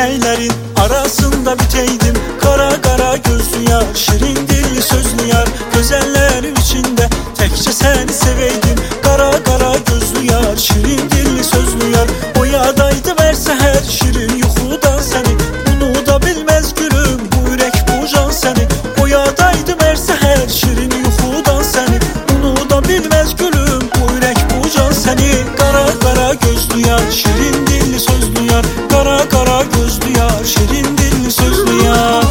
çiçeklerin arasında biteydim. Kara kara gözlü yar, şirin dilli sözlü yar, güzellerin içinde tekçe seni seveydim. Kara kara gözlü yar, şirin dilli sözlü yar, o yadaydı verse her şirin yuxudan seni. Bunu da bilmez gülüm, bu yürek bu can seni. O yadaydı verse her şirin yuxudan seni. Bunu da bilmez gülüm, bu yürek bu can seni. Kara kara gözlü yar, şirin dilli sözlü yar, kara kara gözlü yar, şirin dilli sözlü yar.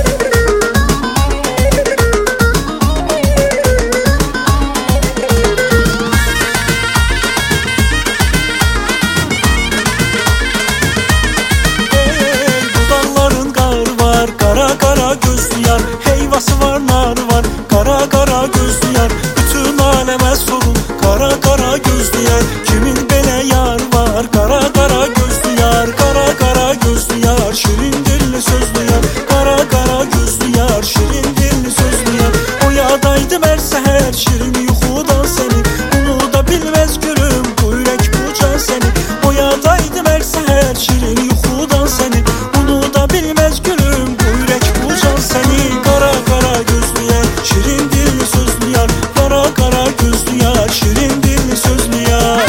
Kara kara gözlü yar, heyvası var narı var. Kara kara gözlü yar, bütün aleme sorun. Kara kara gözlü yar, kimin belə yar var. Kara kara gözlü yar, kara kara gözlü yar, şirin dilli sözlü yar, kara kara gözlü yar, şirin dilli sözlü yar. O yadaydı verse her şirin yuxudan seni. Bunu da bilmez gülüm, bu yürek bu can seni. O yadaydı verse her şirin yuxudan seni. Bunu da bilmez gülüm, seni. Kara kara gözlü yar, şirin dilli sözlü yar, kara kara gözlü yar, şirin dilli sözlü yar.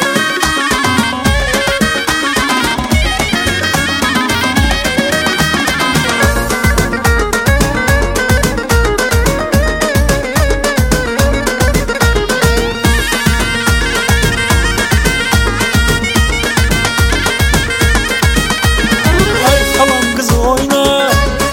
Ay halam kızı oyna,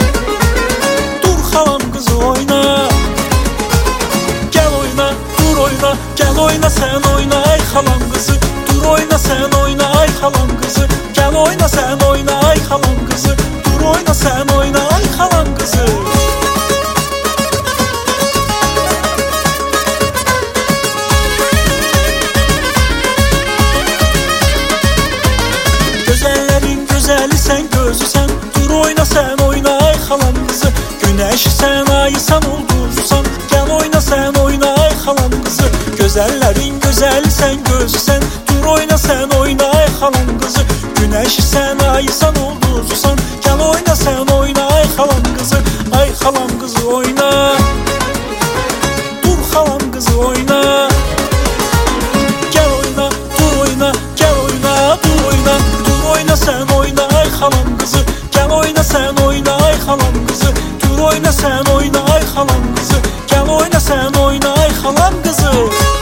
gel oyna sen oyna ay halam kızı. Dur oyna sen oyna ay halam kızı. Gel oyna sen oyna ay halam kızı. Dur oyna sen oyna ay halam kızı. Güzellerin güzeli sen, gözü sen. Dur oyna sen oyna ay halam kızı. Güneşi sen, ayı sen ulduzsan. Gel oyna sen oyna ay halam kızı. Güzellerin güzeli sen, gözü sen. Dur oyna sen oyna ay halam kızı. Güneşi sen, ayı sen ulduzsan. Gel oyna sen oyna ay halam kızı. Ay halam kızı oyna, dur halam kızı oyna. Gel oyna, dur oyna, gel oyna, dur oyna. Dur oyna sen oyna ay halam kızı. Gel oyna sen oyna ay halam kızı. Dur oyna sen oyna ay halam kızı. Gel oyna sen oyna ay halam kızı.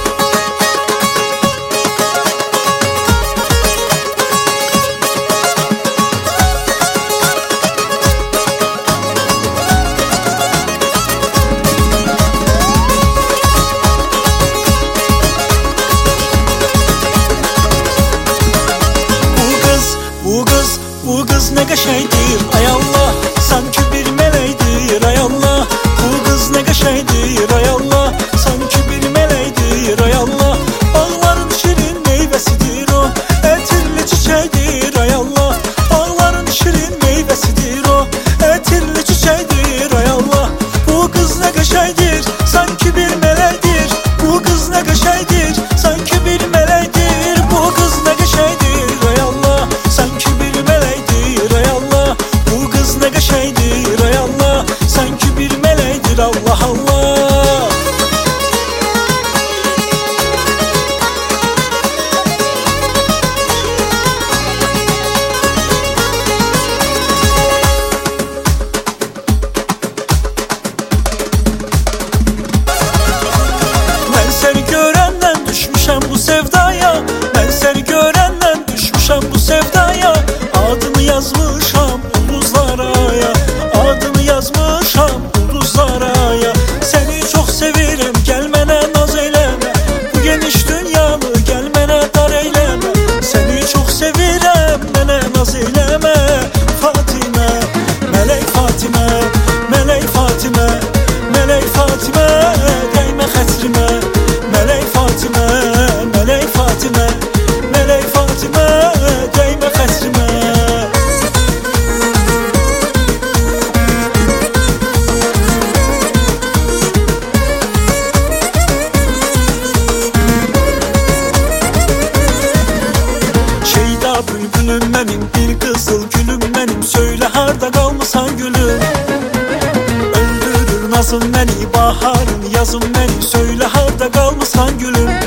Bu kız ne qəşəngdir ay Allah, sanki bir mələkdir ay Allah. Bu kız ne qəşəngdir ay Allah, sanki bir mələkdir ay Allah. Bağların şirin meyvəsidir o, ətirli çiçəkdir ay Allah. Bağların şirin meyvəsidir o, ətirli çiçəkdir ay Allah. Bu kız ne qəşəngdir, sanki bir mələkdir. Bu kız ne qəşəngdir, sanki bir mələkdir. Bu kız ne qəşəngdir ay Allah, sanki bir mələkdir ay Allah. Bu kız ne qəşəngdir ay Allah, sanki bir mələkdir Allah Allah. Yazın məni baharım, yazın məni, söylə harda qalmısan gülüm.